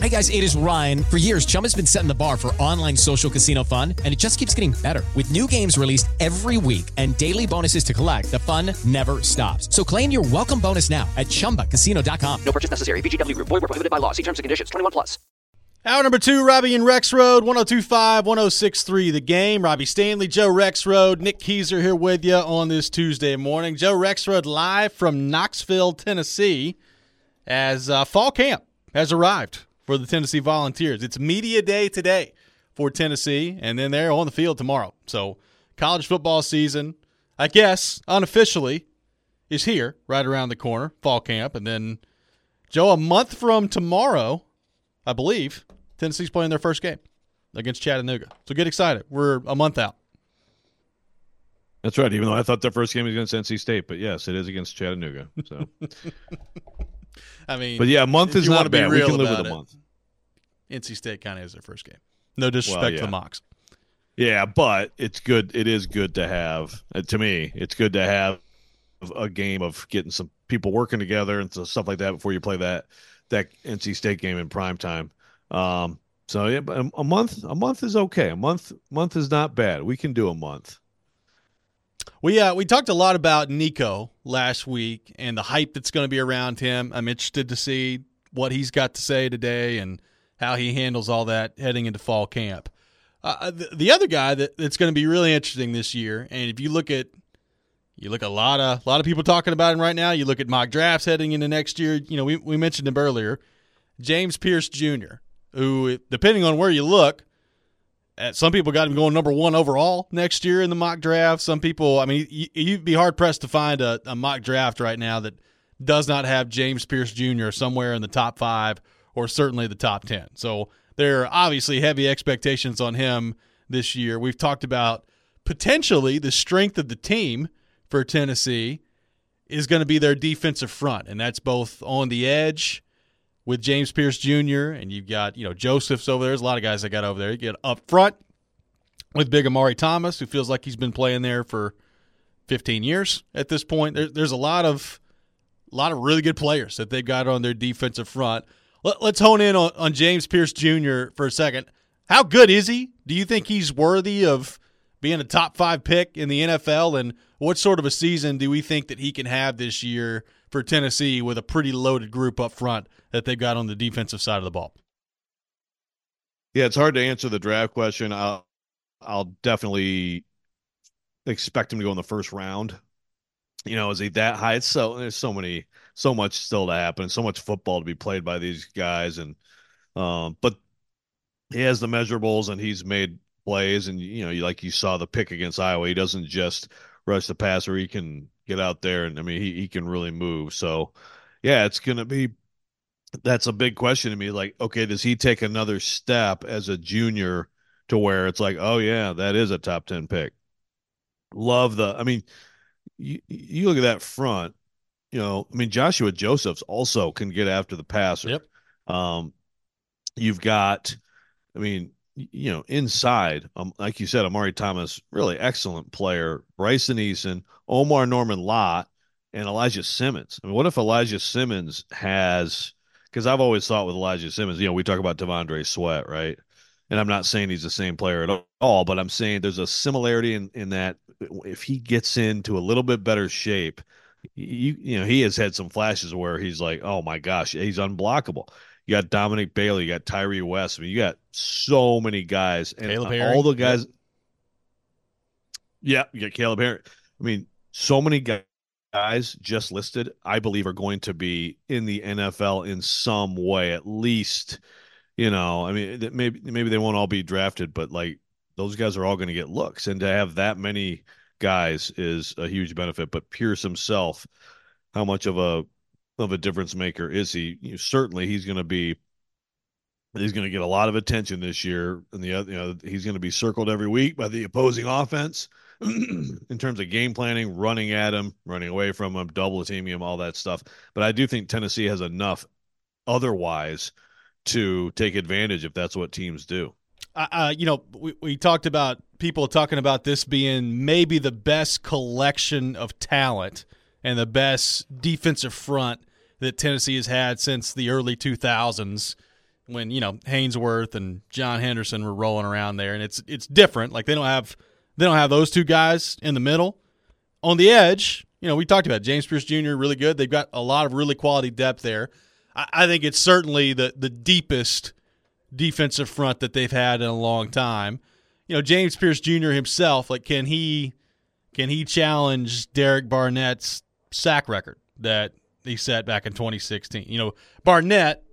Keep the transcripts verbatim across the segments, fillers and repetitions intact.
Hey guys, it is Ryan. For years, Chumba's been setting the bar for online social casino fun, and it just keeps getting better. With new games released every week and daily bonuses to collect, the fun never stops. So claim your welcome bonus now at chumba casino dot com. No purchase necessary. V G W Group. Void where prohibited by law. See terms and conditions. twenty-one plus. Hour number two, Robbie and Rex Road, one oh two point five, one oh six point three The Game. Robbie Stanley, Joe Rexrode, Nick Keyser here with you on this Tuesday morning. Joe Rexrode live from Knoxville, Tennessee, as uh, fall camp has arrived for the Tennessee Volunteers. It's media day today for Tennessee, and then they're on the field tomorrow. So college football season, I guess, unofficially, is here right around the corner, fall camp. And then, Joe, a month from tomorrow, I believe, Tennessee's playing their first game against Chattanooga. So get excited. We're a month out. That's right, even though I thought their first game was against N C State. But, yes, it is against Chattanooga. So, I mean, but, yeah, a month is not bad. We can live with a month. N C State kind of is their first game. No disrespect well, yeah. to the Mocs. Yeah, but it's good. It is good to have, uh, to me, it's good to have a game of getting some people working together and stuff like that before you play that that N C State game in prime time. Um, so yeah, but a month, a month is okay. A month, month is not bad. We can do a month. We uh, we talked a lot about Nico last week and the hype that's going to be around him. I'm interested to see what he's got to say today and how he handles all that heading into fall camp. Uh, the, the other guy that, that's going to be really interesting this year, and if you look at you look at a lot of a lot of people talking about him right now. You look at mock drafts heading into next year. You know, we we mentioned him earlier, James Pierce Junior, who, depending on where you look, at some people got him going number one overall next year in the mock draft. Some people, I mean, you, you'd be hard pressed to find a, a mock draft right now that does not have James Pierce Junior somewhere in the top five or certainly the top ten. So there are obviously heavy expectations on him this year. We've talked about potentially the strength of the team for Tennessee is going to be their defensive front, and that's both on the edge with James Pierce Junior, and you've got, you know, Joseph's over there. There's a lot of guys that got over there. You get up front with big Amari Thomas, who feels like he's been playing there for fifteen years at this point. There, there's a lot of a lot of really good players that they've got on their defensive front. Let, let's hone in on, on James Pierce Junior for a second. How good is he? Do you think he's worthy of being a top five pick in the N F L, and what sort of a season do we think that he can have this year for Tennessee with a pretty loaded group up front that they've got on the defensive side of the ball? Yeah, it's hard to answer the draft question. I'll, I'll definitely expect him to go in the first round. You know, is he that high? It's so there's so many, so much still to happen, so much football to be played by these guys, and um, but he has the measurables and he's made plays, and you know, like you saw the pick against Iowa, he doesn't just rush the passer. He can get out there, and I mean, he, he can really move. So, yeah, it's going to be – that's a big question to me. Like, okay, does he take another step as a junior to where it's like, oh, yeah, that is a top ten pick? Love the – I mean, you, you look at that front, you know, I mean, Joshua Josephs also can get after the passer. Yep. Um, you've got – I mean – you know, inside, um, like you said, Amari Thomas, really excellent player. Bryson Eason, Omar Norman Lott, and Elijah Simmons. I mean, what if Elijah Simmons has – because I've always thought with Elijah Simmons, you know, we talk about Devondre Sweat, right? And I'm not saying he's the same player at all, but I'm saying there's a similarity in, in that if he gets into a little bit better shape, you you know, he has had some flashes where he's like, oh, my gosh, he's unblockable. You got Dominic Bailey, you got Tyree West. I mean, you got so many guys, and Caleb all Herring. the guys. Yeah, you got Caleb Herring. I mean, so many guys just listed, I believe, are going to be in the N F L in some way, at least. You know, I mean, maybe maybe they won't all be drafted, but like those guys are all going to get looks, and to have that many guys is a huge benefit. But Pierce himself, how much of a of a difference maker is he? You know, certainly he's going to be he's going to get a lot of attention this year, and the other, you know, he's going to be circled every week by the opposing offense in terms of game planning, running at him, running away from him, double teaming him, all that stuff. But I do think Tennessee has enough otherwise to take advantage if that's what teams do. Uh, uh, you know, we, we talked about people talking about this being maybe the best collection of talent and the best defensive front that Tennessee has had since the early two thousands. when, you know, Hainsworth and John Henderson were rolling around there, and it's it's different. Like they don't have they don't have those two guys in the middle. On the edge, you know, we talked about James Pierce Junior really good. They've got a lot of really quality depth there. I, I think it's certainly the the deepest defensive front that they've had in a long time. You know, James Pierce Junior himself, like can he can he challenge Derek Barnett's sack record that he set back in twenty sixteen? You know, Barnett,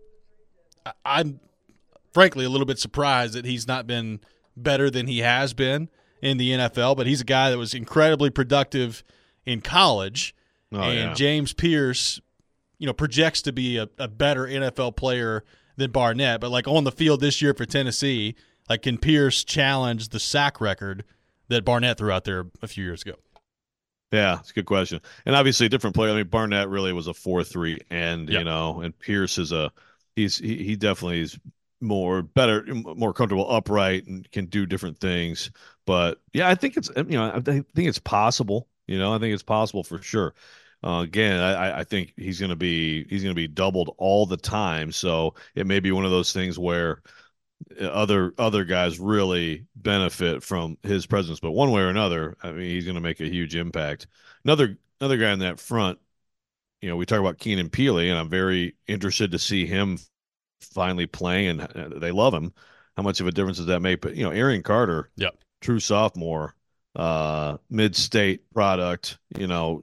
I, I'm frankly a little bit surprised that he's not been better than he has been in the N F L, but he's a guy that was incredibly productive in college. Oh, and yeah. James Pierce, you know, projects to be a, a better N F L player than Barnett. But, like, on the field this year for Tennessee, like, can Pierce challenge the sack record that Barnett threw out there a few years ago? Yeah, it's a good question. And obviously a different player. I mean, Barnett really was a four three end, Yep. you know, and Pierce is a he's he, he definitely is more better, more comfortable upright and can do different things. But yeah, I think it's, you know, I think it's possible, you know, I think it's possible for sure. Uh, again, I, I think he's going to be, he's going to be doubled all the time. So it may be one of those things where other, other guys really benefit from his presence, but one way or another, I mean, he's going to make a huge impact. Another, another guy in that front, you know, we talk about Keenan Peely, and I'm very interested to see him finally playing, and they love him. How much of a difference does that make? But, you know, Aaron Carter, Yep. true sophomore, uh, mid-state product, you know,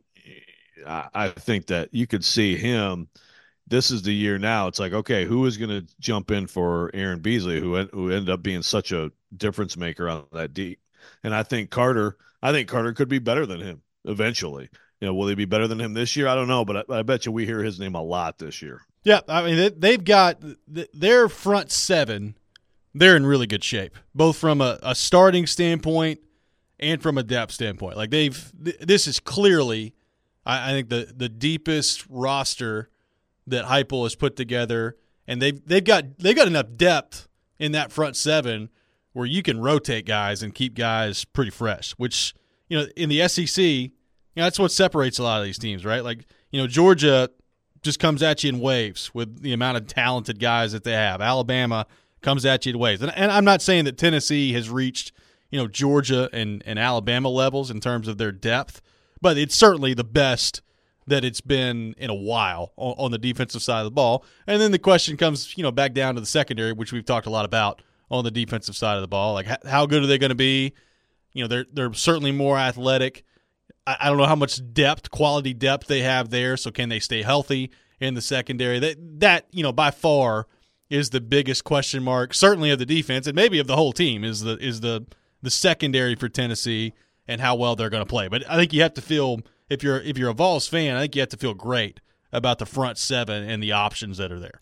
I, I think that you could see him. This is the year now. It's like, okay, who is going to jump in for Aaron Beasley, who who ended up being such a difference maker on that deep? And I think Carter, I think Carter could be better than him eventually. You know, will he be better than him this year? I don't know, but I, I bet you we hear his name a lot this year. Yeah, I mean, they, they've got their front seven. They're in really good shape, both from a, a starting standpoint and from a depth standpoint. Like they've, th- this is clearly, I, I think the the deepest roster that Heupel has put together, and they've they've got they've got enough depth in that front seven where you can rotate guys and keep guys pretty fresh. Which, you know, in the S E C, you know, that's what separates a lot of these teams, right? Like, you know, Georgia just comes at you in waves with the amount of talented guys that they have. Alabama comes at you in waves. And, and I'm not saying that Tennessee has reached, you know, Georgia and, and Alabama levels in terms of their depth, but it's certainly the best that it's been in a while on, on the defensive side of the ball. And then the question comes, you know, back down to the secondary, which we've talked a lot about on the defensive side of the ball. Like, how, how good are they going to be? You know, they're they're certainly more athletic. I, I don't know how much depth, quality depth they have there, so can they stay healthy in the secondary? That, that you know, by far is the biggest question mark, certainly of the defense and maybe of the whole team, is the is the the secondary for Tennessee and how well they're going to play. But I think you have to feel, if you're if you're a Vols fan, I think you have to feel great about the front seven and the options that are there.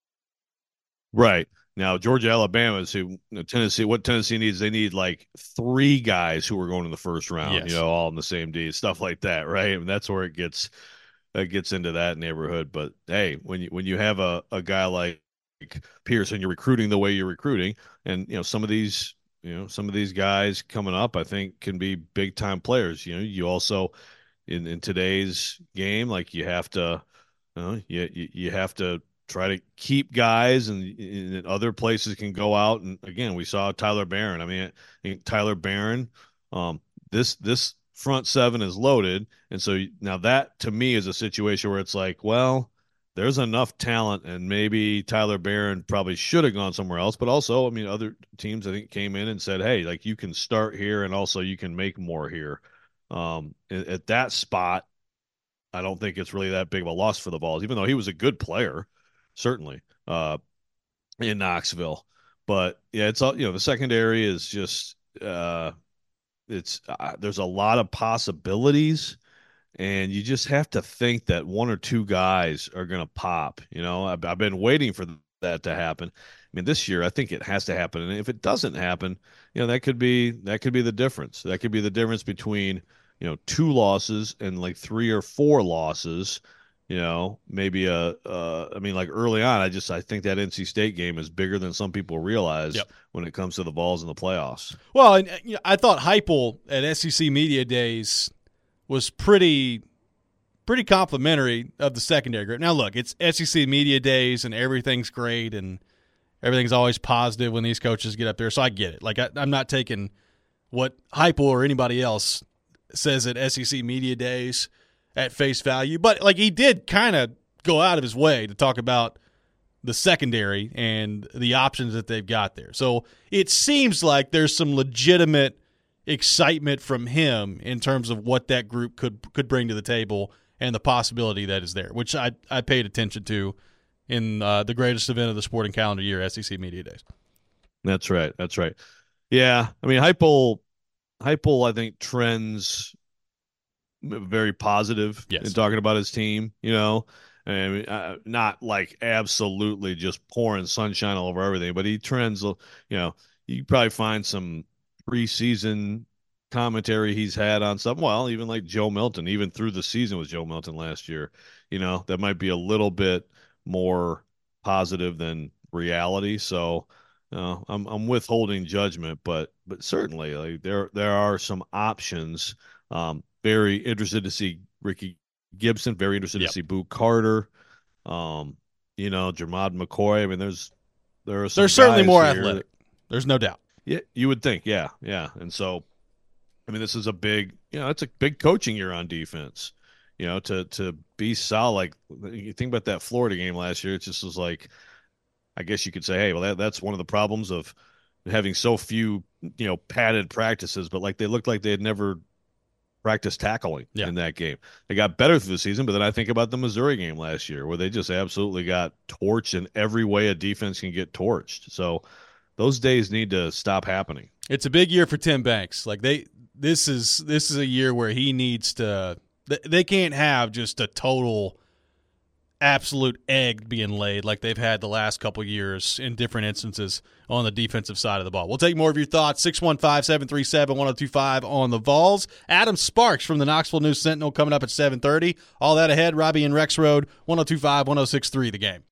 Right. Now, Georgia, Alabama is who Tennessee. What Tennessee needs, they need like three guys who are going in the first round. Yes. You know, all in the same D, stuff like that, right? And that's where it gets it gets into that neighborhood. But hey, when you when you have a, a guy like Pierce and you're recruiting the way you're recruiting, and you know some of these you know some of these guys coming up, I think can be big time players. You know, you also in in today's game, like you have to, you know, you you, you have to. Try to keep guys, and, and other places can go out. And again, we saw Tyler Barron. I mean, I think Tyler Barron, um, this this front seven is loaded, and so now that to me is a situation where it's like, well, there's enough talent, and maybe Tyler Barron probably should have gone somewhere else. But also, I mean, other teams I think came in and said, hey, like you can start here, and also you can make more here. Um, at, at that spot, I don't think it's really that big of a loss for the Vols, even though he was a good player. Certainly, uh, in Knoxville, but yeah, it's all, you know, the secondary is just, uh, it's, uh, there's a lot of possibilities, and you just have to think that one or two guys are going to pop. You know, I've, I've been waiting for that to happen. I mean, this year, I think it has to happen. And if it doesn't happen, you know, that could be, that could be the difference. That could be the difference between, you know, two losses and like three or four losses. You know, maybe a, uh, I mean, like early on, I just I think that N C State game is bigger than some people realize Yep. when it comes to the Vols in the playoffs. Well, and you know, I thought Heupel at S E C Media Days was pretty, pretty complimentary of the secondary group. Now, look, it's S E C Media Days and everything's great, and Everything's always positive when these coaches get up there, so I get it. Like I, I'm not taking what Heupel or anybody else says at S E C Media Days at face value, but like he did kind of go out of his way to talk about the secondary and the options that they've got there. So it seems like there's some legitimate excitement from him in terms of what that group could could bring to the table and the possibility that is there, which I, I paid attention to in uh, the greatest event of the sporting calendar year, S E C Media Days. That's right. That's right. Yeah. I mean, Heupel, Heupel, I think, trends very positive yes. in talking about his team, you know, and uh, not like absolutely just pouring sunshine all over everything, but he trends, you know, you probably find some preseason commentary he's had on something. Well, even like Joe Milton, even through the season with Joe Milton last year, you know, that might be a little bit more positive than reality. So, uh, I'm I'm withholding judgment, but but certainly like there there are some options. Um, very interested to see Ricky Gibson. Very interested yep. to see Boo Carter. Um, you know, Jermod McCoy. I mean, there's there are some there's certainly more here. athletic. There's no doubt. Yeah, you would think. Yeah, yeah. And so, I mean, this is a big, you know, it's a big coaching year on defense. You know, to to be solid. Like you think about that Florida game last year, it just was like, I guess you could say, hey, well, that that's one of the problems of having so few, you know, padded practices. But like they looked like they had never practiced tackling yeah. in that game. They got better through the season, but then I think about the Missouri game last year where they just absolutely got torched in every way a defense can get torched. So those days need to stop happening. It's a big year for Tim Banks. Like they, this is this is a year where he needs to. They can't have just a total, absolute egg being laid like they've had the last couple years in different instances on the defensive side of the ball. We'll take more of your thoughts. six one five, seven three seven, one oh two five on the Vols. Adam Sparks from the Knoxville News Sentinel coming up at seven thirty. All that ahead. Robbie and Rex Road, one oh two five, one oh six three, the game.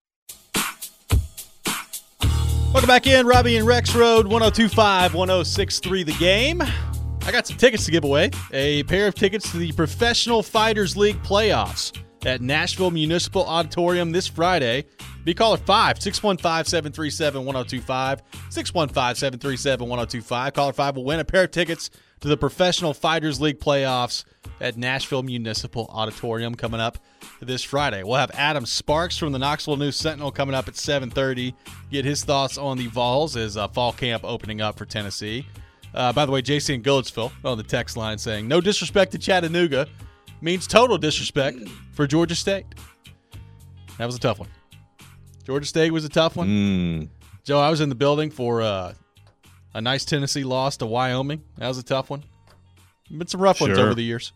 Welcome back in. Robbie and Rex Road, one oh two five, one oh six three, the game. I got some tickets to give away. A pair of tickets to the Professional Fighters League playoffs at Nashville Municipal Auditorium this Friday. Be caller five, six one five, seven three seven, one oh two five, six one five, seven three seven, one oh two five. Caller five will win a pair of tickets to the Professional Fighters League playoffs at Nashville Municipal Auditorium coming up this Friday. We'll have Adam Sparks from the Knoxville News Sentinel coming up at seven thirty. Get his thoughts on the Vols as uh, fall camp opening up for Tennessee. Uh, by the way, J C in Goodlettsville on the text line saying, no disrespect to Chattanooga means total disrespect for Georgia State. That was a tough one. Georgia State was a tough one. Mm. Joe, I was in the building for uh, a nice Tennessee loss to Wyoming. That was a tough one. Been some rough ones Sure. over the years.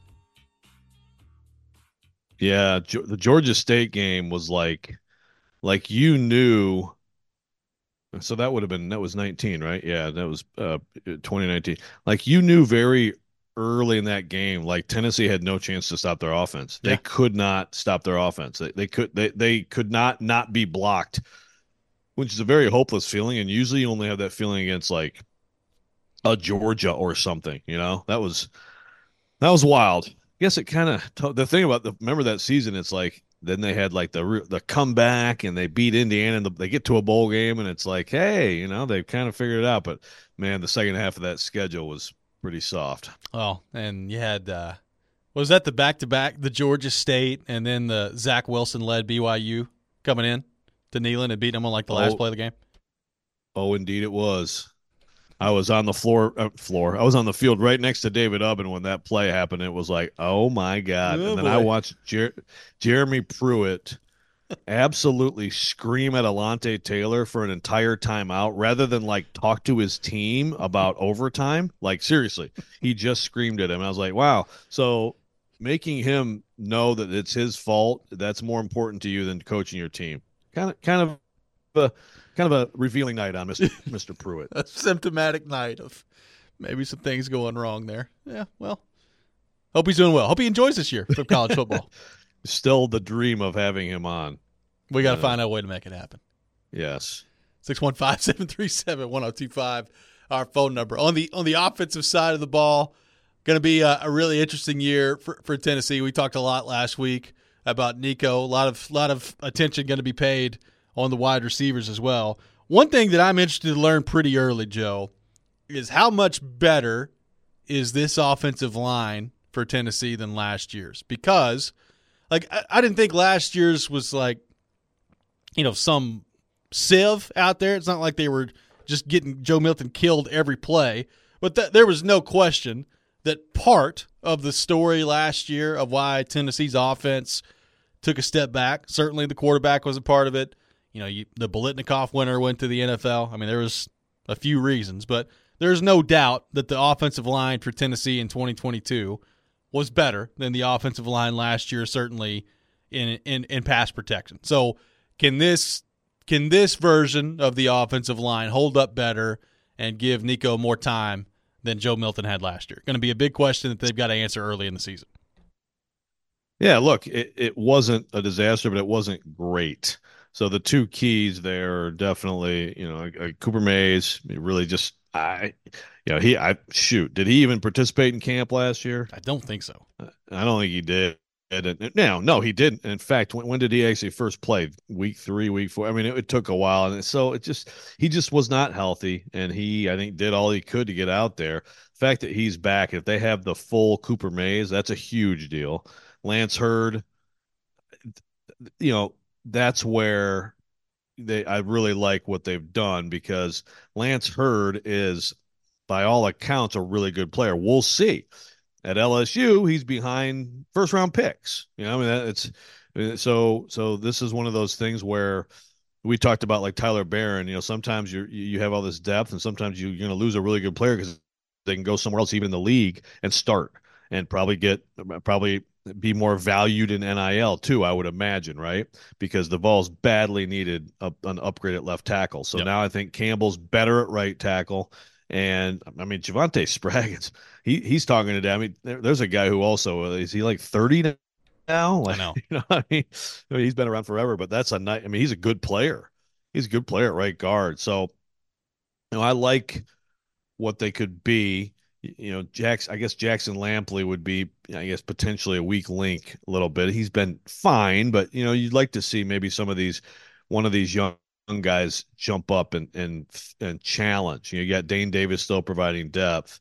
Yeah, the Georgia State game was like, like you knew. So that would have been, that was nineteen, right? Yeah, that was uh, twenty nineteen. Like you knew very early in that game, like Tennessee had no chance to stop their offense. They Yeah. could not stop their offense. They, they could, they, they could not not be blocked, which is a very hopeless feeling. And usually you only have that feeling against like a Georgia or something. You know, that was that was wild. I guess it kind of the thing about the remember that season. It's like. Then they had like the the comeback and they beat Indiana and the, they get to a bowl game and it's like, hey, you know, they've kind of figured it out. But man, the second half of that schedule was pretty soft. Oh, and you had, uh, was that the back-to-back, the Georgia State and then the Zach Wilson-led B Y U coming in to Neyland and beating them on like the last Oh. play of the game? Oh, indeed it was. I was on the floor, uh, floor. I was on the field right next to David Ubben when that play happened. It was like, oh my God. Oh, and then boy. I watched Jer- Jeremy Pruitt absolutely scream at Alontae Taylor for an entire timeout rather than like talk to his team about overtime. Like seriously, he just screamed at him. I was like, wow. So making him know that it's his fault, that's more important to you than coaching your team. Kind of, kind of a, kind of a revealing night on Mister Mister Pruitt. A symptomatic night of maybe some things going wrong there. Yeah, well, hope he's doing well. Hope he enjoys this year from college football. Still the dream of having him on. We got to Uh, find out a way to make it happen. Yes. six one five, seven three seven, one oh two five, our phone number. On the on the offensive side of the ball, going to be a, a really interesting year for, for Tennessee. We talked a lot last week about Nico. A lot of lot of attention going to be paid on the wide receivers as well. One thing that I'm interested to learn pretty early, Joe, is how much better is this offensive line for Tennessee than last year's? Because, like, I, I didn't think last year's was like, you know, some sieve out there. It's not like they were just getting Joe Milton killed every play. But th- there was no question that part of the story last year of why Tennessee's offense took a step back, certainly the quarterback was a part of it. You know, you, the Biletnikoff winner went to the N F L. I mean, there was a few reasons, but there's no doubt that the offensive line for Tennessee in twenty twenty-two was better than the offensive line last year, certainly in in, in pass protection. So can this can this version of the offensive line hold up better and give Nico more time than Joe Milton had last year? Going to be a big question that they've got to answer early in the season. Yeah, look, it, it wasn't a disaster, but it wasn't great. So the two keys there are definitely, you know, uh, Cooper Mays really just, I, you know, he, I shoot, did he even participate in camp last year? I don't think so. I don't think he did. No, no, he didn't. In fact, when, when did he actually first play? Week three, week four. I mean, it, it took a while, and so it just he just was not healthy, and he, I think, did all he could to get out there. The fact that he's back, if they have the full Cooper Mays, that's a huge deal. Lance Hurd, you know, that's where they I really like what they've done, because Lance Hurd is, by all accounts, a really good player. We'll see. At L S U, he's behind first round picks. You know, I mean, it's so so. This is one of those things where we talked about, like Tyler Barron. You know, sometimes you you have all this depth, and sometimes you, you're going to lose a really good player because they can go somewhere else, even in the league, and start and probably get probably be more valued in N I L too, I would imagine, right? Because the Vols badly needed a, an upgrade at left tackle. So yep. Now I think Campbell's better at right tackle. And I mean, Javonte Spraggins, he he's talking today. I mean, there, there's a guy who also is he like thirty now? Like, I know. You know, I mean, I mean, he's been around forever, but that's a nice. I mean, he's a good player. He's a good player at right guard. So, you know, I like what they could be. You know, Jackson. I guess Jackson Lampley would be, I guess, potentially a weak link a little bit. He's been fine, but you know, you'd like to see maybe some of these, one of these young. Young guys jump up and and and challenge. You know, you got Dane Davis still providing depth.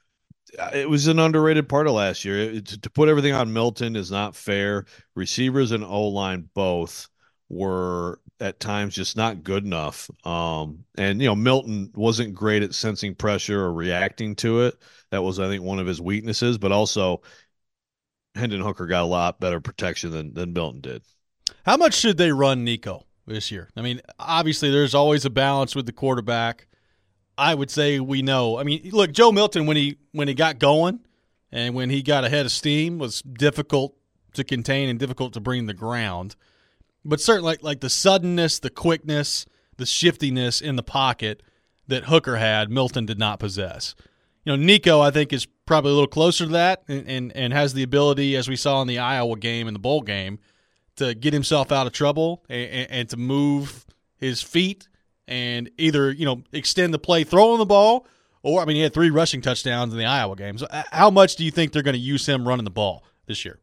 It was an underrated part of last year. It, to, to put everything on Milton is not fair. Receivers and O-line both were at times just not good enough. Um, and you know, Milton wasn't great at sensing pressure or reacting to it. That was, I think, one of his weaknesses. But also, Hendon Hooker got a lot better protection than than Milton did. How much should they run Nico this year? I mean, obviously there's always a balance with the quarterback. I would say we know. I mean, look, Joe Milton, when he when he got going and when he got ahead of steam, was difficult to contain and difficult to bring to the ground. But certainly like, like the suddenness, the quickness, the shiftiness in the pocket that Hooker had, Milton did not possess. You know, Nico, I think, is probably a little closer to that and, and, and has the ability, as we saw in the Iowa game and the bowl game, to get himself out of trouble and, and to move his feet and either, you know, extend the play throwing the ball, or, I mean, he had three rushing touchdowns in the Iowa game. So how much do you think they're going to use him running the ball this year?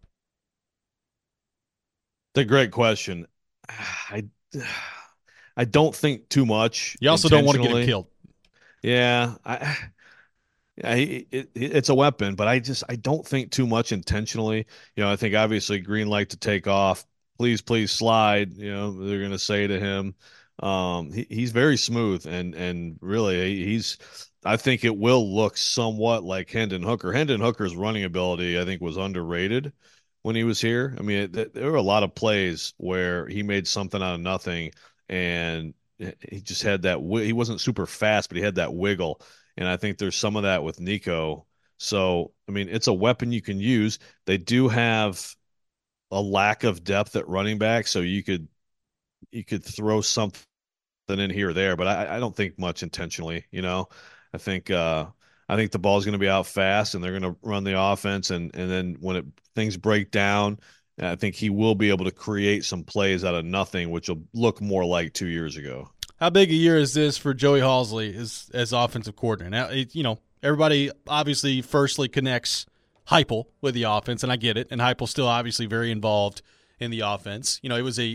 That's a great question. I, I don't think too much. You also don't want to get him killed. Yeah, I Yeah, it, it, it's a weapon, but I just I don't think too much intentionally. You know, I think obviously green light to take off. Please, please slide. You know, they're going to say to him. Um, he, he's very smooth, and and really he's. I think it will look somewhat like Hendon Hooker. Hendon Hooker's running ability, I think, was underrated when he was here. I mean, it, there were a lot of plays where he made something out of nothing, and he just had that. He wasn't super fast, but he had that wiggle. And I think there's some of that with Nico. So, I mean, it's a weapon you can use. They do have a lack of depth at running back, so you could you could throw something in here or there, but I, I don't think much intentionally. You know, I think uh, I think the ball's going to be out fast, and they're going to run the offense, and and then when it things break down, I think he will be able to create some plays out of nothing, which will look more like two years ago. How big a year is this for Joey Halzle as, as offensive coordinator? Now, it, you know, everybody obviously firstly connects Heupel with the offense, and I get it. And Heupel's still obviously very involved in the offense. You know, it was a, you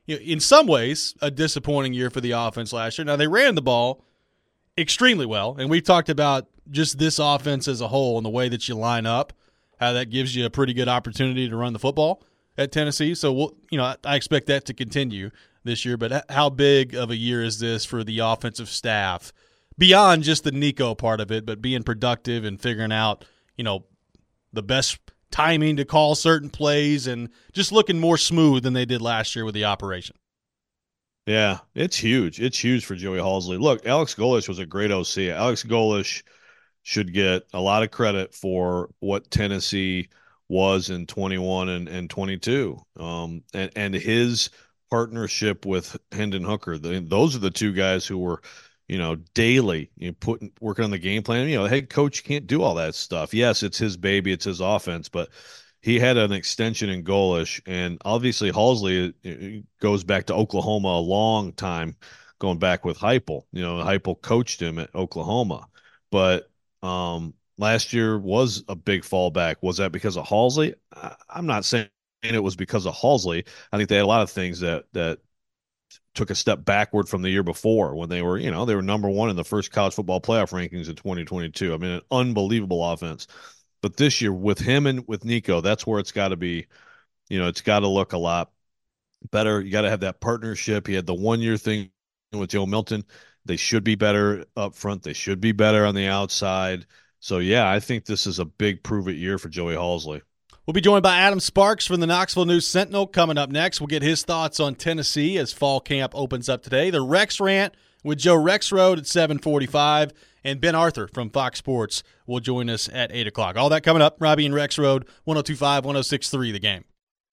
you know, in some ways, a disappointing year for the offense last year. Now, they ran the ball extremely well, and we've talked about just this offense as a whole and the way that you line up, how that gives you a pretty good opportunity to run the football at Tennessee. So, we'll, you know, I, I expect that to continue this year. But how big of a year is this for the offensive staff beyond just the Nico part of it, but being productive and figuring out, you know, the best timing to call certain plays and just looking more smooth than they did last year with the operation? Yeah, it's huge. It's huge for Joey Halzle. Look, Alex Golesh was a great O C. Alex Golesh should get a lot of credit for what Tennessee was in twenty-one and, and twenty-two. Um, and, and his partnership with Hendon Hooker. The, those are the two guys who were, you know, daily, you know, putting working on the game plan. You know, the head coach can't do all that stuff. Yes, it's his baby, it's his offense, but he had an extension in Golesh, and obviously Halzle goes back to Oklahoma a long time, going back with Heupel. You know, Heupel coached him at Oklahoma, but um, last year was a big fallback. Was that because of Halzle? I'm not saying it was because of Halzle. I think they had a lot of things that that took a step backward from the year before when they were, you know, they were number one in the first college football playoff rankings in twenty twenty-two. I mean, an unbelievable offense. But this year with him and with Nico, that's where it's got to be, you know, it's got to look a lot better. You got to have that partnership. He had the one-year thing with Joe Milton. They should be better up front. They should be better on the outside. So, yeah, I think this is a big prove-it year for Joey Halzle. We'll be joined by Adam Sparks from the Knoxville News Sentinel coming up next. We'll get his thoughts on Tennessee as fall camp opens up today. The Rex Rant with Joe Rexrode at seven forty-five, and Ben Arthur from Fox Sports will join us at eight o'clock. All that coming up. Robbie and Rexrode, one oh two point five, one oh six point three The Game.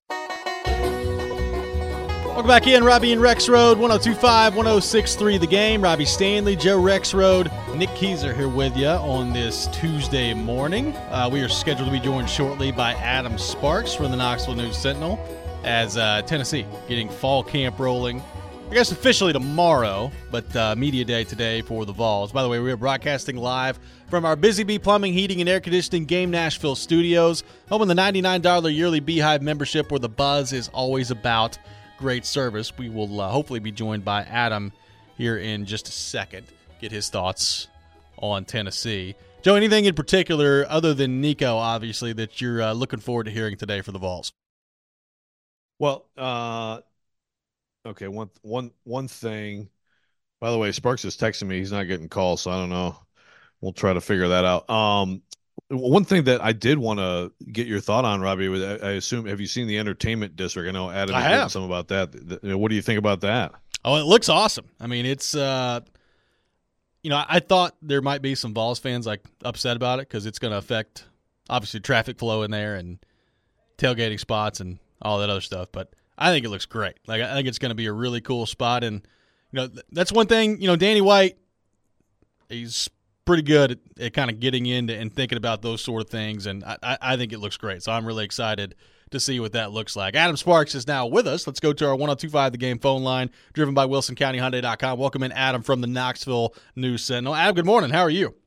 Welcome back in, Robbie and Rexrode, one oh two point five, one oh six point three The Game. Robbie Stanley, Joe Rexrode, Nick Keyser here with you on this Tuesday morning. Uh, we are scheduled to be joined shortly by Adam Sparks from the Knoxville News Sentinel as uh, Tennessee getting fall camp rolling. I guess officially tomorrow, but uh, media day today for the Vols. By the way, we are broadcasting live from our Busy Bee Plumbing, Heating, and Air Conditioning Game Nashville studios. Home in the ninety-nine dollars yearly Beehive membership where the buzz is always about great service. We will uh, hopefully be joined by Adam here in just a second. Get his thoughts on Tennessee. Joe, anything in particular other than Nico, obviously, that you're uh, looking forward to hearing today for the Vols? Well, uh, okay, one one one thing. By the way, Sparks is texting me. He's not getting calls, so I don't know. We'll try to figure that out. Um, one thing that I did want to get your thought on, Robbie, was I, I assume, have you seen the Entertainment District? I know Adam I have some about that. What do you think about that? Oh, it looks awesome. I mean, it's uh, you know, I thought there might be some Vols fans like upset about it because it's going to affect obviously traffic flow in there and tailgating spots and all that other stuff. But I think it looks great. Like I think it's going to be a really cool spot, and you know, that's one thing. You know, Danny White, he's pretty good at, at kind of getting into and thinking about those sort of things, and I, I think it looks great. So I'm really excited to see what that looks like. Adam Sparks is now with us. Let's go to our one oh two point five The Game phone line, driven by Wilson County Hyundai dot com. Welcome in, Adam, from the Knoxville News Sentinel. Adam, good morning. How are you?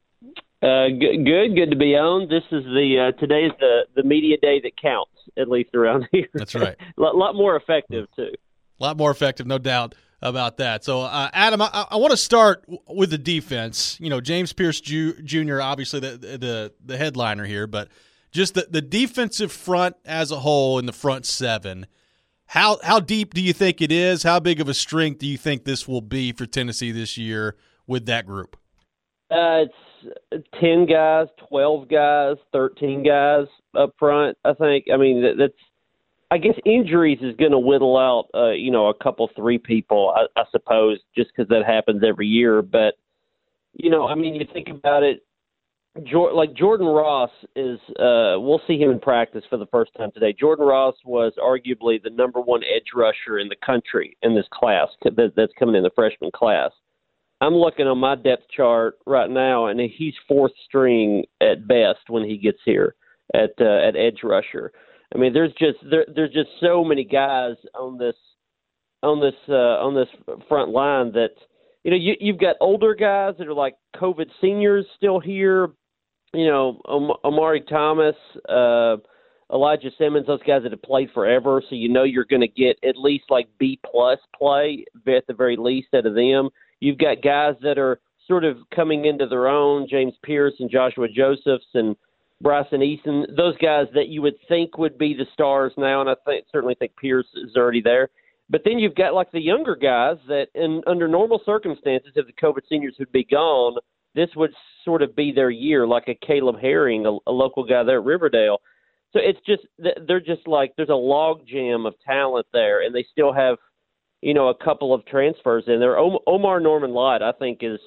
Uh, good, good, good to be on. This is the uh, today's the the media day that counts, at least around here. That's right. A lot, lot more effective too. A lot more effective, no doubt about that. So, uh, Adam, I, I want to start with the defense. You know, James Pierce Junior, obviously the the the headliner here, but just the, the defensive front as a whole in the front seven. How how deep do you think it is? How big of a strength do you think this will be for Tennessee this year with that group? Uh, it's ten guys, twelve guys, thirteen guys up front. I think. I mean, that, that's. I guess injuries is going to whittle out, uh, you know, a couple, three people, I, I suppose, just because that happens every year. But, you know, I mean, you think about it, Jor- like Jordan Ross is, uh, we'll see him in practice for the first time today. Jordan Ross was arguably the number one edge rusher in the country in this class that, that's coming in the freshman class. I'm looking on my depth chart right now, and he's fourth string at best when he gets here at uh, at edge rusher. I mean, there's just there, there's just so many guys on this on this uh, on this front line that you know you, you've got older guys that are like COVID seniors still here. You know, Om- Omari Thomas, uh, Elijah Simmons, those guys that have played forever, so you know you're going to get at least like B-plus play at the very least out of them. You've got guys that are sort of coming into their own, James Pierce and Joshua Josephs and Bryson Eason, those guys that you would think would be the stars now, and I think certainly think Pierce is already there. But then you've got like the younger guys that, in under normal circumstances, if the COVID seniors would be gone, this would sort of be their year, like a Caleb Herring, a, a local guy there at Riverdale. So it's just they're just like there's a log jam of talent there, and they still have, you know, a couple of transfers in there. Omar Norman Lott, I think, is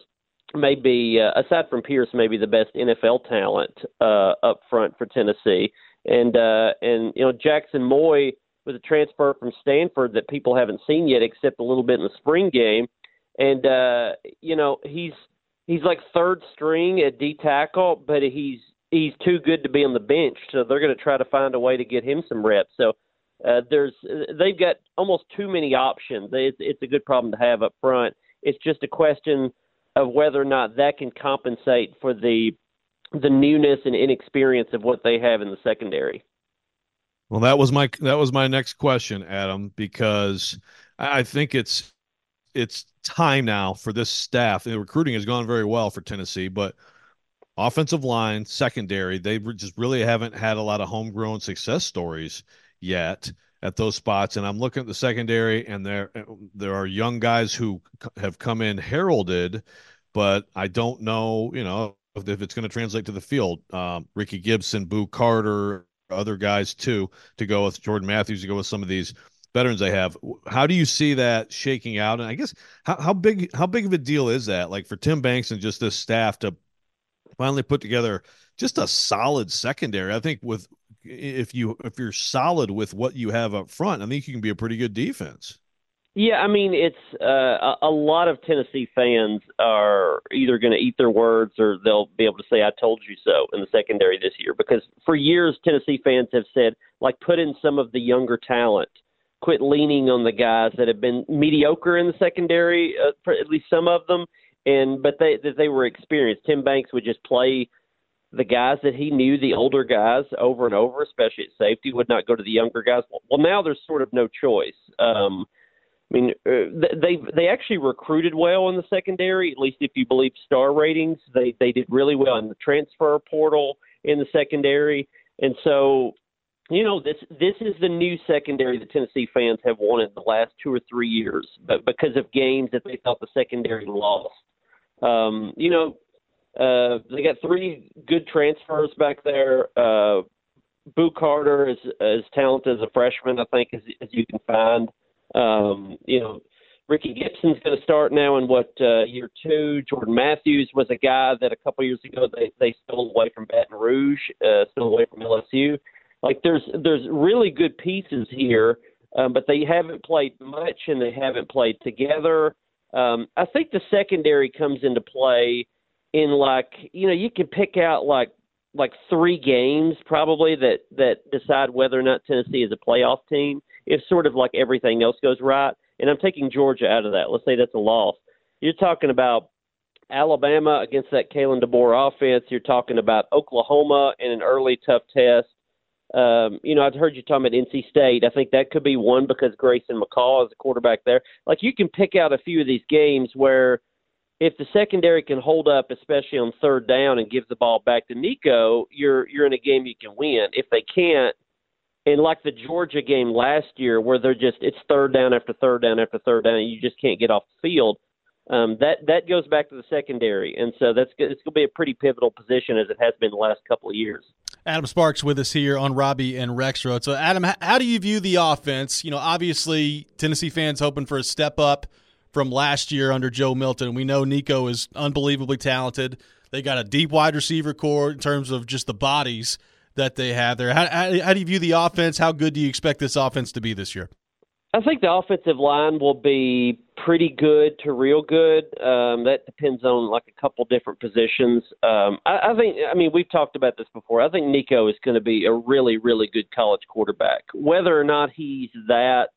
maybe, uh, aside from Pierce, maybe the best N F L talent uh, up front for Tennessee. And, uh, and you know, Jackson Moy was a transfer from Stanford that people haven't seen yet except a little bit in the spring game. And, uh, you know, he's he's like third string at D-tackle, but he's he's too good to be on the bench, so they're going to try to find a way to get him some reps. So uh, there's they've got almost too many options. It's, it's a good problem to have up front. It's just a question of whether or not that can compensate for the the newness and inexperience of what they have in the secondary. Well, that was my that was my next question, Adam, because I think it's it's time now for this staff. The recruiting has gone very well for Tennessee, but offensive line, secondary, they just really haven't had a lot of homegrown success stories yet at those spots. And I'm looking at the secondary, and there there are young guys who have come in heralded, but I don't know, you know, if, if it's going to translate to the field. Um, Ricky Gibson, Boo Carter, other guys too, to go with Jordan Matthews, to go with some of these veterans they have. How do you see that shaking out? And I guess how, how big how big of a deal is that, like for Tim Banks and just this staff to finally put together just a solid secondary? I think with if you if you're solid with what you have up front, I think you can be a pretty good defense. Yeah, I mean, it's uh, a, a lot of Tennessee fans are either going to eat their words or they'll be able to say, I told you so in the secondary this year. Because for years, Tennessee fans have said, like, put in some of the younger talent. Quit leaning on the guys that have been mediocre in the secondary, uh, for at least some of them, and but they that they were experienced. Tim Banks would just play the guys that he knew, the older guys, over and over, especially at safety, would not go to the younger guys. Well, now there's sort of no choice. Um, I mean, uh, they they actually recruited well in the secondary, at least if you believe star ratings. They they did really well in the transfer portal in the secondary, and so. You know, this this is the new secondary that Tennessee fans have wanted the last two or three years, but because of games that they thought the secondary lost. Um, you know, uh, they got three good transfers back there. Uh, Boo Carter is as talented as a freshman, I think, as, as you can find. Um, you know, Ricky Gibson's going to start now in, what, uh, year two. Jordan Matthews was a guy that a couple years ago they, they stole away from Baton Rouge, uh, stole away from L S U. Like there's there's really good pieces here, um, but they haven't played much and they haven't played together. Um, I think the secondary comes into play in like you know you can pick out like like three games probably that that decide whether or not Tennessee is a playoff team. If sort of like everything else goes right, and I'm taking Georgia out of that. Let's say that's a loss. You're talking about Alabama against that Kalen DeBoer offense. You're talking about Oklahoma in an early tough test. Um, you know, I've heard you talking about N C State. I think that could be one because Grayson McCall is the quarterback there. Like you can pick out a few of these games where if the secondary can hold up, especially on third down and give the ball back to Nico, you're you're in a game you can win. If they can't, and like the Georgia game last year where they're just it's third down after third down after third down and you just can't get off the field, um, that that goes back to the secondary. And so that's it's going to be a pretty pivotal position as it has been the last couple of years. Adam Sparks with us here on Robbie and Rex Road. So, Adam, how do you view the offense? You know, obviously, Tennessee fans hoping for a step up from last year under Joe Milton. We know Nico is unbelievably talented. They got a deep wide receiver core in terms of just the bodies that they have there. How, how, how do you view the offense? How good do you expect this offense to be this year? I think the offensive line will be pretty good to real good. Um, that depends on like a couple different positions. Um, I, I think, I mean, we've talked about this before. I think Nico is going to be a really, really good college quarterback. Whether or not he's that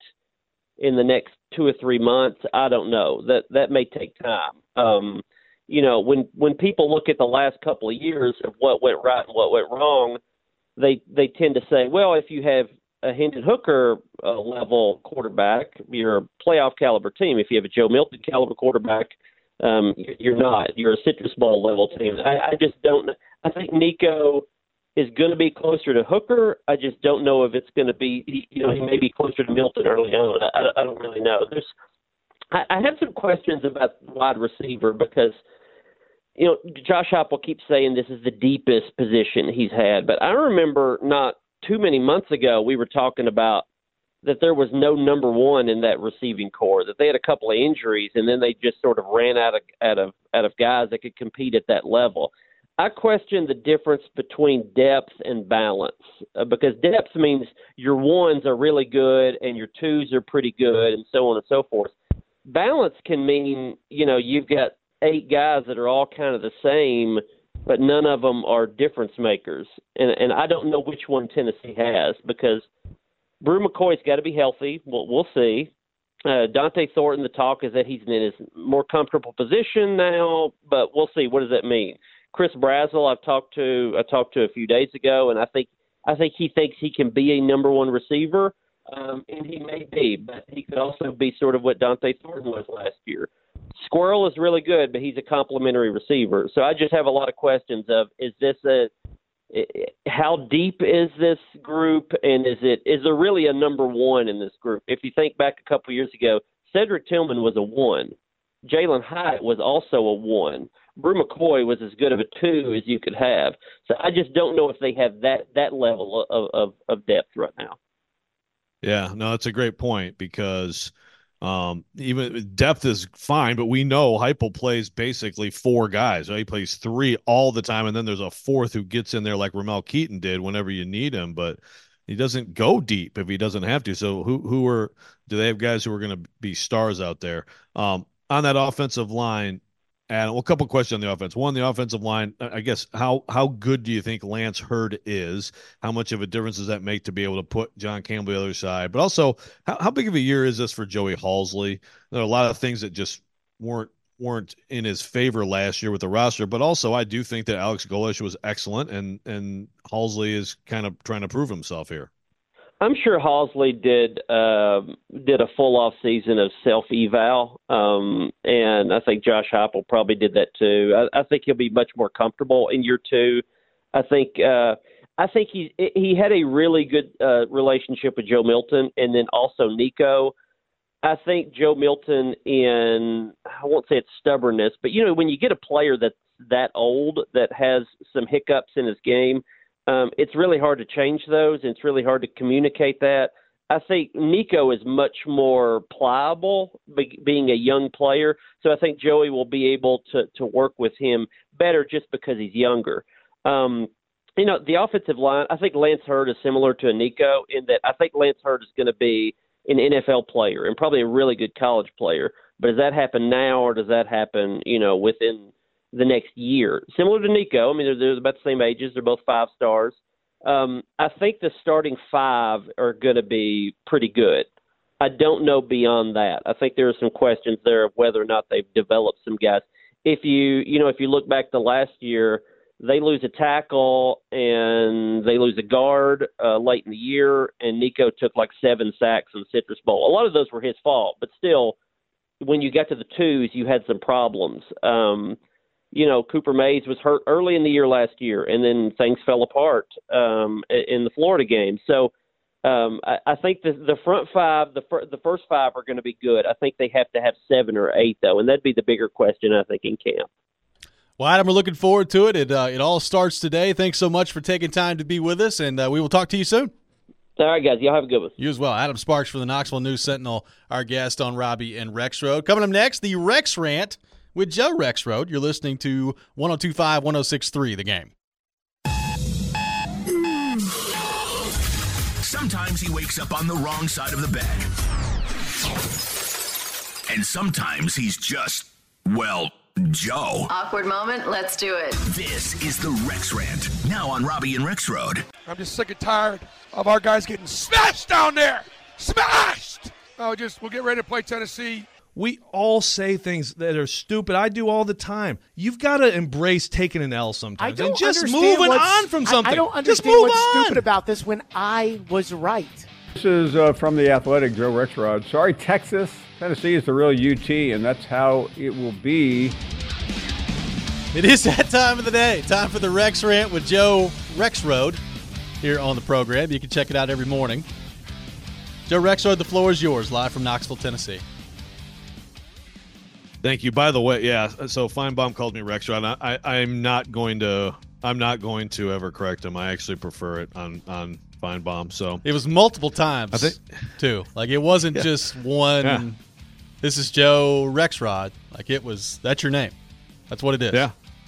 in the next two or three months, I don't know. That that may take time. Um, you know, when when people look at the last couple of years of what went right and what went wrong, they they tend to say, well, if you have a Hendon Hooker uh, level quarterback, you're a playoff caliber team. If you have a Joe Milton caliber quarterback, um, you're not. You're a Citrus Bowl level team. I, I just don't. I think Nico is going to be closer to Hooker. I just don't know if it's going to be. You know, he may be closer to Milton early on. I, I don't really know. There's. I, I have some questions about wide receiver because, you know, Josh Heupel keeps saying this is the deepest position he's had, but I remember not too many months ago, we were talking about that there was no number one in that receiving core, that they had a couple of injuries, and then they just sort of ran out of out of out of guys that could compete at that level. I question the difference between depth and balance uh, because depth means your ones are really good and your twos are pretty good and so on and so forth. Balance can mean, you know, you've got eight guys that are all kind of the same, but none of them are difference makers. And, and I don't know which one Tennessee has because Brew McCoy's got to be healthy. We'll, we'll see. Uh, Dante Thornton, the talk is that he's in his more comfortable position now, but we'll see. What does that mean? Chris Brazzell, I've talked to, I talked to a few days ago, and I think, I think he thinks he can be a number one receiver, um, and he may be, but he could also be sort of what Dante Thornton was last year. Squirrel is really good, but he's a complimentary receiver. So I just have a lot of questions of, is this a, how deep is this group, and is it is there really a number one in this group? If you think back a couple years ago, Cedric Tillman was a one. Jalen Hyatt was also a one. Brew McCoy was as good of a two as you could have. So I just don't know if they have that that level of, of, of depth right now. Yeah, no, that's a great point because um, even depth is fine, but we know Heupel plays basically four guys. Right? He plays three all the time, and then there's a fourth who gets in there like Ramel Keaton did whenever you need him, but he doesn't go deep if he doesn't have to. So who who are do they have guys who are going to be stars out there? Um, on that offensive line, Adam, well, a couple of questions on the offense. One, the offensive line, I guess, how how good do you think Lance Hurd is? How much of a difference does that make to be able to put John Campbell on the other side? But also, how, how big of a year is this for Joey Halzle? There are a lot of things that just weren't weren't in his favor last year with the roster. But also, I do think that Alex Golesh was excellent, and, and Halzle is kind of trying to prove himself here. I'm sure Halzle did uh, did a full off season of self eval, um, and I think Josh Heupel probably did that too. I, I think he'll be much more comfortable in year two. I think uh, I think he he had a really good uh, relationship with Joe Milton, and then also Nico. I think Joe Milton, in I won't say it's stubbornness, but you know when you get a player that's that old that has some hiccups in his game. Um, it's really hard to change those, and it's really hard to communicate that. I think Nico is much more pliable, be, being a young player, so I think Joey will be able to, to work with him better just because he's younger. Um, you know, the offensive line, I think Lance Hurd is similar to a Nico in that I think Lance Hurd is going to be an N F L player and probably a really good college player, but does that happen now or does that happen, you know, within – the next year? Similar to Nico, I mean, they're, they're about the same ages. They're both five stars. Um, I think the starting five are going to be pretty good. I don't know beyond that. I think there are some questions there of whether or not they've developed some guys. If you, you know, if you look back to last year, they lose a tackle and they lose a guard uh, late in the year, and Nico took like seven sacks in Citrus Bowl. A lot of those were his fault, but still, when you got to the twos, you had some problems. Um, You know, Cooper Mays was hurt early in the year last year, and then things fell apart um, in the Florida game. So um, I, I think the, the front five, the, fir- the first five are going to be good. I think they have to have seven or eight, though, and that'd be the bigger question, I think, in camp. Well, Adam, we're looking forward to it. It, uh, it all starts today. Thanks so much for taking time to be with us, and uh, we will talk to you soon. All right, guys. Y'all have a good one. You as well. Adam Sparks for the Knoxville News Sentinel, our guest on Robbie and Rexrode. Coming up next, the Rex Rant with Joe Rexrode. You're listening to one oh two point five, one oh six point three The Game. Sometimes he wakes up on the wrong side of the bed. And sometimes he's just, well, Joe. Awkward moment, let's do it. This is the Rex Rant, now on Robbie and Rexrode. I'm just sick and tired of our guys getting smashed down there. Smashed! Oh, just we'll get ready to play Tennessee. We all say things that are stupid. I do all the time. You've got to embrace taking an L sometimes I don't and just understand moving what's- on from something. I, I don't just understand move what's on. stupid about this when I was right. This is uh, from The Athletic, Joe Rexrod. Sorry, Texas. Tennessee is the real U T, and that's how it will be. It is that time of the day. Time for the Rex Rant with Joe Rexrode here on the program. You can check it out every morning. Joe Rexrode, the floor is yours, live from Knoxville, Tennessee. Thank you. By the way, yeah. So Feinbaum called me Rexrod. I, I, I'm not going to. I'm not going to ever correct him. I actually prefer it on on Feinbaum. So it was multiple times, I think, too. Like it wasn't yeah. just one. Yeah. This is Joe Rexrod. Like it was. That's your name. That's what it is. Yeah.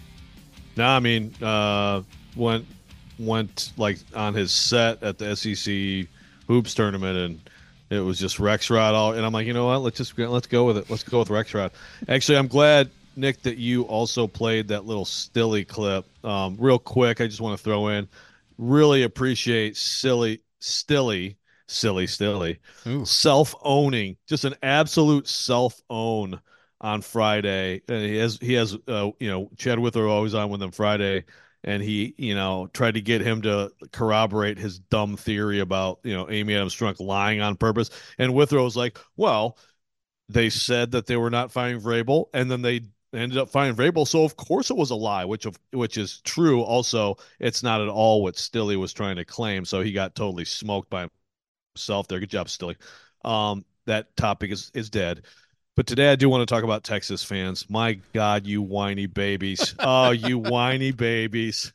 No, I mean, uh, went went like on his set at the S E C hoops tournament and. It was just Rexrod all, and I'm like, you know what? Let's just let's go with it. Let's go with Rexrod. Actually, I'm glad, Nick, that you also played that little Stilly clip. Um, real quick, I just want to throw in. Really appreciate silly Stilly, silly Stilly, self-owning, just an absolute self-own on Friday. And he has he has uh, you know Chad Withrow always on with him Friday. And he, you know, tried to get him to corroborate his dumb theory about, you know, Amy Adams Strunk lying on purpose. And Withrow was like, well, they said that they were not finding Vrabel, and then they ended up finding Vrabel. So, of course, it was a lie, which of which is true. Also, it's not at all what Stilly was trying to claim. So he got totally smoked by himself there. Good job, Stilly. Um, that topic is, is dead. But today I do want to talk about Texas fans. My God, you whiny babies. Oh, you whiny babies.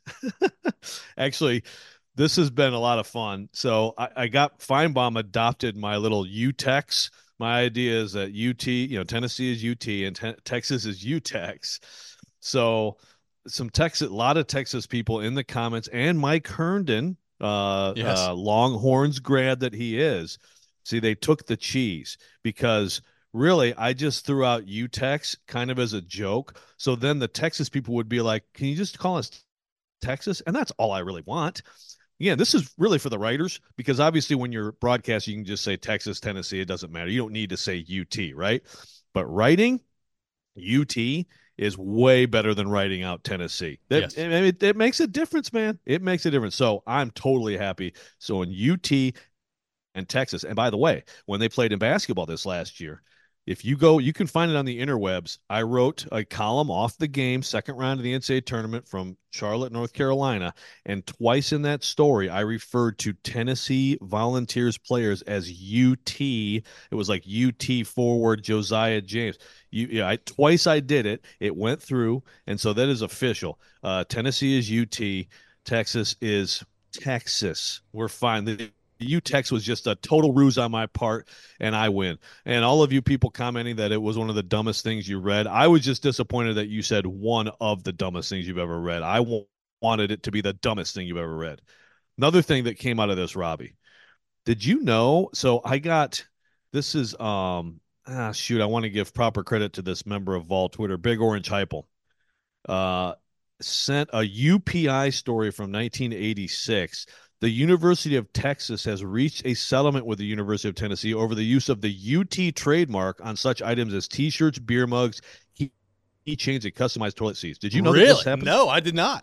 Actually, this has been a lot of fun. So I, I got Feinbaum adopted my little U-Tex. My idea is that U T, you know, Tennessee is U T and te- Texas is U-Tex. So some Texas, a lot of Texas people in the comments, and Mike Herndon, uh, Yes. uh, Longhorns grad that he is. See, they took the cheese because – really, I just threw out U-Tex kind of as a joke. So then the Texas people would be like, can you just call us Texas? And that's all I really want. Yeah, this is really for the writers because obviously when you're broadcasting, you can just say Texas, Tennessee. It doesn't matter. You don't need to say U T, right? But writing U T is way better than writing out Tennessee. That, Yes. it, it, it makes a difference, man. It makes a difference. So I'm totally happy. So in U T and Texas, and by the way, when they played in basketball this last year, if you go, you can find it on the interwebs. I wrote a column off the game, second round of the N C double A tournament from Charlotte, North Carolina, and twice in that story, I referred to Tennessee Volunteers players as U T. It was like U T forward Josiah James. You, yeah, I, twice I did it. It went through, and so that is official. Uh, Tennessee is U T. Texas is Texas. We're fine. The, U-Tex was just a total ruse on my part, and I win. And all of you people commenting that it was one of the dumbest things you read, I was just disappointed that you said one of the dumbest things you've ever read. I w- wanted it to be the dumbest thing you've ever read. Another thing that came out of this, Robbie, did you know? So I got this is um ah shoot, I want to give proper credit to this member of Vol Twitter, Big Orange Heupel. Uh, sent a U P I story from nineteen eighty-six. The University of Texas has reached a settlement with the University of Tennessee over the use of the U T trademark on such items as T-shirts, beer mugs, keychains, and customized toilet seats. Did you know really? that this happened? No, I did not.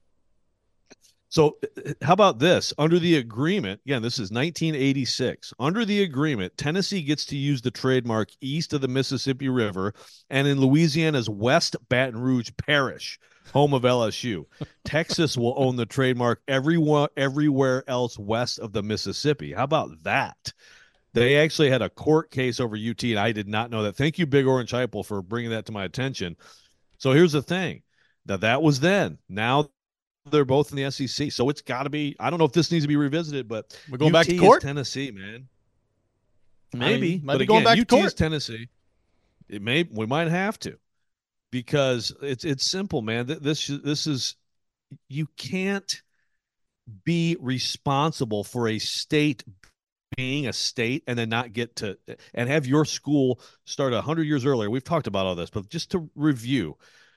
So how about this? Under the agreement, again, this is nineteen eighty-six. Under the agreement, Tennessee gets to use the trademark east of the Mississippi River and in Louisiana's West Baton Rouge Parish, home of L S U. Texas will own the trademark everywhere, everywhere else west of the Mississippi. How about that? They actually had a court case over U T, and I did not know that. Thank you, Big Orange Heupel, for bringing that to my attention. So here's the thing. Now, that was then. Now they're both in the S E C, so it's got to be – I don't know if this needs to be revisited, but we're going U T back to court? Is Tennessee, man. Maybe. I mean, might but be again, going back U to T court. is Tennessee. It may we might have to because it's it's simple, man. This this is you can't be responsible for a state being a state and then not get to and have your school start a hundred years earlier. We've talked about all this, but just to review,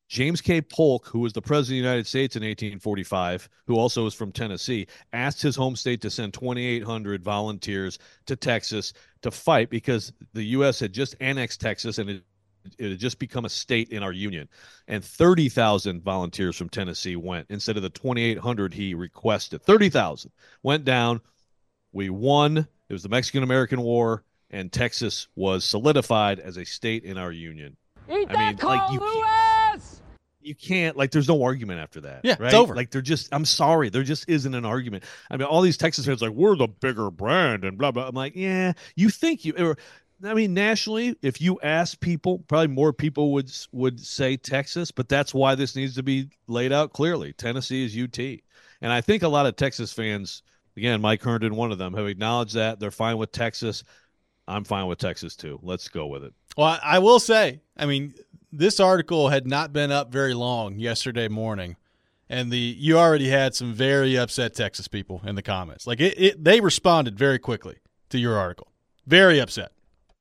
James K. Polk, who was the president of the United States in eighteen forty-five, who also was from Tennessee, asked his home state to send twenty-eight hundred volunteers to Texas to fight because the U S had just annexed Texas and it, it had just become a state in our union. And thirty thousand volunteers from Tennessee went instead of the twenty-eight hundred he requested. thirty thousand went down. We won. It was the Mexican-American War, and Texas was solidified as a state in our union. Eat I that mean, call, like you, Lewis! You can't, like, there's no argument after that. Yeah, right? it's over. Like, they're just, I'm sorry, there just isn't an argument. I mean, all these Texas fans like, we're the bigger brand and blah, blah. I'm like, yeah, you think you, or, I mean, nationally, if you ask people, probably more people would would say Texas, but that's why this needs to be laid out clearly. Tennessee is U T. And I think a lot of Texas fans, again, Mike Herndon, one of them, have acknowledged that. They're fine with Texas. I'm fine with Texas, too. Let's go with it. Well, I will say, I mean, this article had not been up very long yesterday morning, and the you already had some very upset Texas people in the comments. Like, it, it they responded very quickly to your article. Very upset.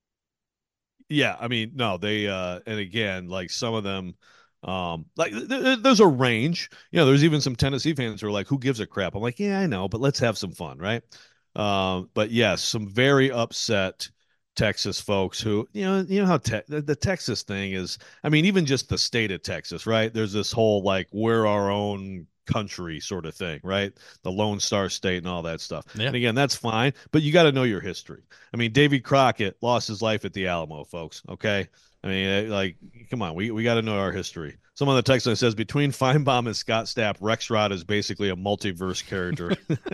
Yeah, I mean, no, they, uh, and again, like some of them, um, like th- th- there's a range. You know, there's even some Tennessee fans who are like, who gives a crap? I'm like, yeah, I know, but let's have some fun, right? Um, but yes, some very upset Texas folks who, you know, you know how te- the, the Texas thing is. I mean, even just the state of Texas, right? There's this whole like we're our own country sort of thing, right? The Lone Star State and all that stuff. Yeah. And again, that's fine, but you got to know your history. I mean, Davy Crockett lost his life at the Alamo, folks. Okay, I mean, like, come on, we we got to know our history. Someone on the text line says between Feinbaum and Scott Stapp, Rexrod is basically a multiverse character.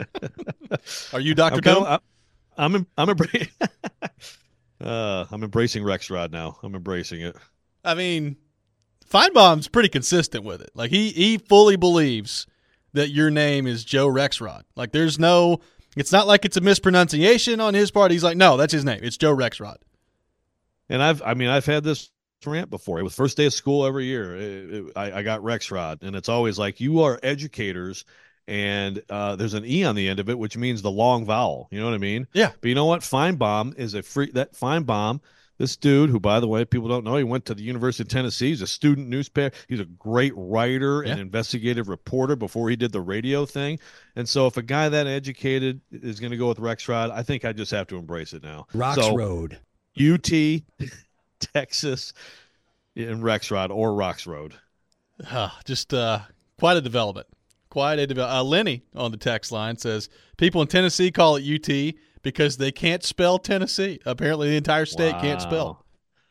Are you Doctor Okay, Doom? I'm I'm I'm, embra- uh, I'm embracing Rexrod now. I'm embracing it. I mean, Feinbaum's pretty consistent with it. Like, he he fully believes that your name is Joe Rexrod. Like, there's no – it's not like it's a mispronunciation on his part. He's like, no, that's his name. It's Joe Rexrod. And I've – I mean, I've had this rant before. It was first day of school every year. It, it, I, I got Rexrod, and it's always like, you are educators, and uh, there's an E on the end of it, which means the long vowel. You know what I mean? Yeah. But you know what? Feinbaum is a free – that Feinbaum – this dude, who, by the way, people don't know, he went to the University of Tennessee. He's a student newspaper. He's a great writer yeah. and investigative reporter before he did the radio thing. And so if a guy that educated is going to go with Rexrod, I think I just have to embrace it now. Rocks so, Road. U T, Texas, and Rexrod or Rocks Road. Uh, just uh, quite a development. Quite a development. Uh, Lenny on the text line says, people in Tennessee call it U T because they can't spell Tennessee. Apparently the entire state wow. can't spell.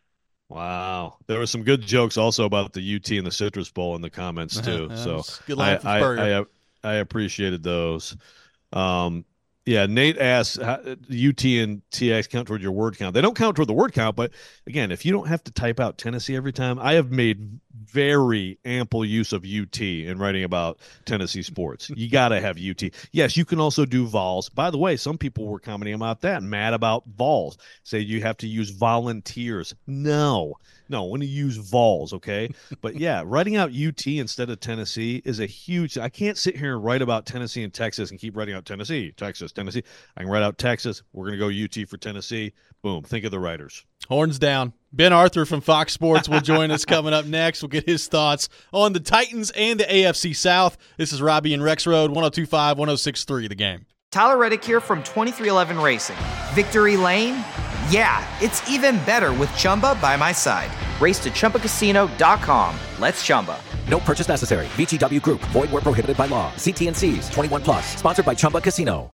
Wow. There were some good jokes also about the U T and the Citrus Bowl in the comments, too. so good I, I, I, I, I appreciated those. Um, yeah, Nate asks, U T and T X count toward your word count. They don't count toward the word count, but, again, if you don't have to type out Tennessee every time, I have made very ample use of U T in writing about Tennessee sports. You got to have U T. Yes, you can also do vols. By the way, some people were commenting about that, mad about vols. Say you have to use volunteers. No. No, when you use vols, okay? But, yeah, writing out U T instead of Tennessee is a huge – I can't sit here and write about Tennessee and Texas and keep writing out Tennessee, Texas, Tennessee. I can write out Texas. We're going to go U T for Tennessee. Boom. Think of the writers. Horns down. Ben Arthur from Fox Sports will join us coming up next. We'll get his thoughts on the Titans and the A F C South. This is Robbie and Rex Road, one oh two point five, one oh six point three, The Game. Tyler Reddick here from twenty-three eleven Racing. Victory Lane? Yeah, it's even better with Chumba by my side. Race to Chumba Casino dot com. Let's Chumba. No purchase necessary. V G W Group. Void where prohibited by law. See T and C's. twenty-one plus. Sponsored by Chumba Casino.